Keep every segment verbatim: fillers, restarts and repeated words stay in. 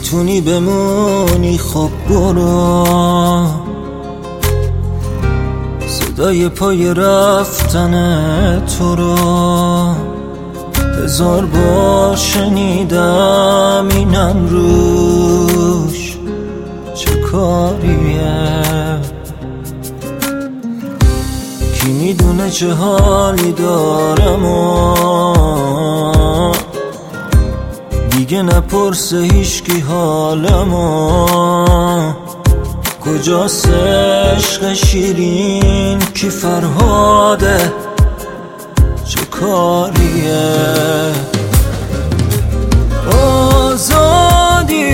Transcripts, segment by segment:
میتونی بمونی خب برو، صدای پای رفتن تو رو هزار بار شنیدم، اینم روش چه کاریه؟ کی میدونه چه حالی دارم و دیگه نپرسه هیچکی حالمو. کجاست عشق شیرین کی فرهاده چه کاریه؟ آزادی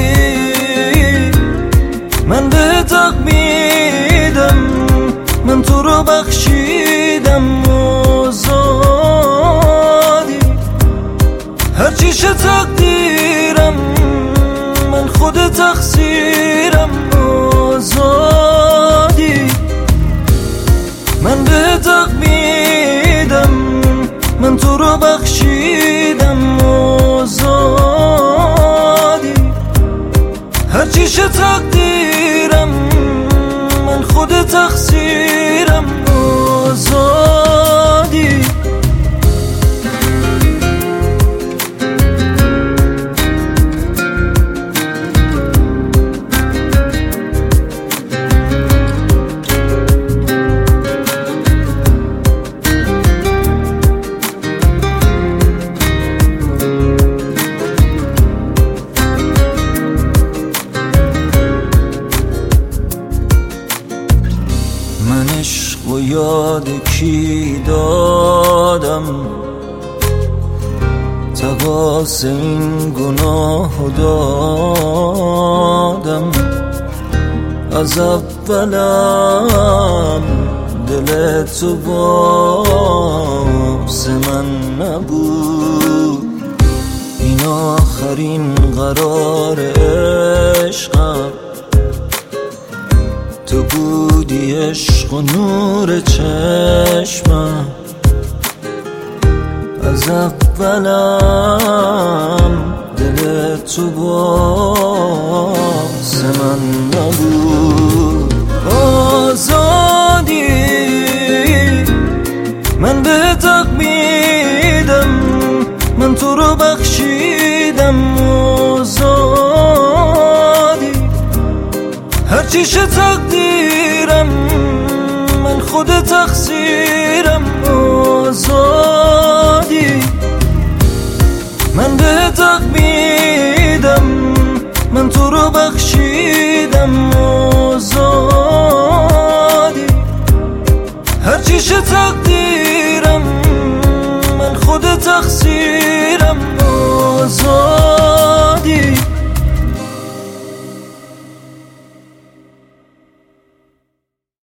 من به حق میدم، من تو رو بخشیدم. آزادی هرچی شه تقدیرم، من خود تقصیرم. آزادی من به حق میدم، من تو رو بخشیدم. آزادی هرچی شه تقدیرم، من خود تقصیرم. آزادی من عشق و یاد کی دادم، تقاص این گناه دادم. از اولم دل تو باز من نبود، این آخرین قرار عشقم. تو بودی عشق و نور چشمم، از اولم دل تو باز من نبود. آزادی من به حق میدم، من تو رو بخشیدم. آزادی هرچی شه تقدیرم، من خود تقصیرم. آزادی من به حق میدم، من تو رو بخشیدم. آزادی هرچی شه تقدیرم، من خود تقصیرم. آزادی